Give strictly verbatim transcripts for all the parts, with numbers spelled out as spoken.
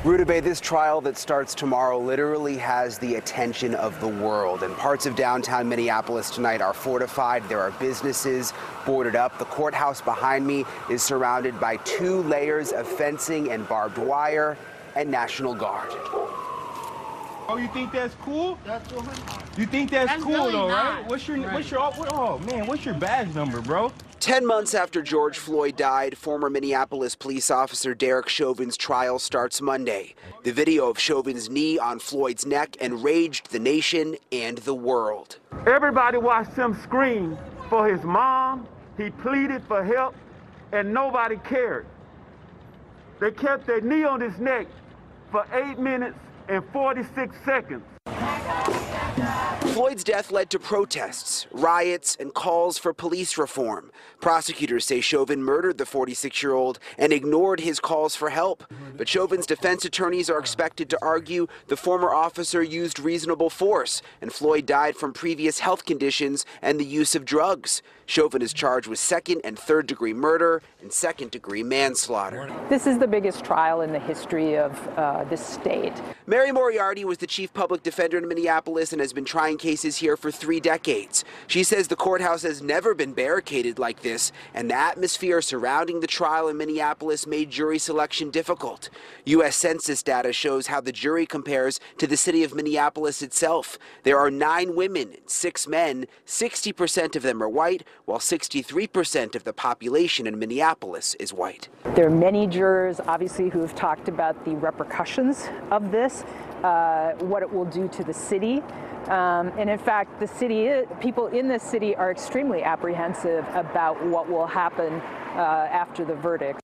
Rudabeh, this trial that starts tomorrow literally has the attention of the world, and parts of downtown Minneapolis tonight are fortified. There are businesses boarded up. The courthouse behind me is surrounded by two layers of fencing and barbed wire and National Guard. Oh, you think that's cool? That's cool. You think that's, That's cool really though, not. right? What's your Right. what's your what, oh man, what's your badge number, bro? Ten months after George Floyd died, former Minneapolis police officer Derek Chauvin's trial starts Monday. The video of Chauvin's knee on Floyd's neck enraged the nation and the world. Everybody watched him scream for his mom. He pleaded for help, and nobody cared. They kept their knee on his neck for eight minutes and forty-six seconds. Floyd's death led to protests, riots, and calls for police reform. Prosecutors say Chauvin murdered the forty-six-year-old and ignored his calls for help. But Chauvin's defense attorneys are expected to argue the former officer used reasonable force, and Floyd died from previous health conditions and the use of drugs. Chauvin is charged with second and third degree murder and second degree manslaughter. This is the biggest trial in the history of uh, this state. Mary Moriarty was the chief public defender in Minneapolis and has been trying cases here for three decades. She says the courthouse has never been barricaded like this, and the atmosphere surrounding the trial in Minneapolis made jury selection difficult. U S Census data shows how the jury compares to the city of Minneapolis itself. There are nine women and six men. sixty percent of them are white, while sixty-three percent of the population in Minneapolis is white. There are many jurors, obviously, who have talked about the repercussions of this, uh, what it will do to the city. Um, and in fact, the city, people in this city are extremely apprehensive about what will happen uh, after the verdict.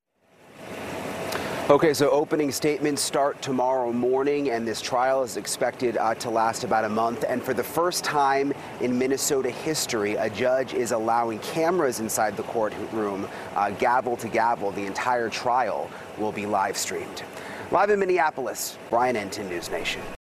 Okay, so opening statements start tomorrow morning, and this trial is expected uh, to last about a month. And for the first time in Minnesota history, a judge is allowing cameras inside the courtroom, uh, gavel to gavel. The entire trial will be live streamed. Live in Minneapolis, Brian Entin, News Nation.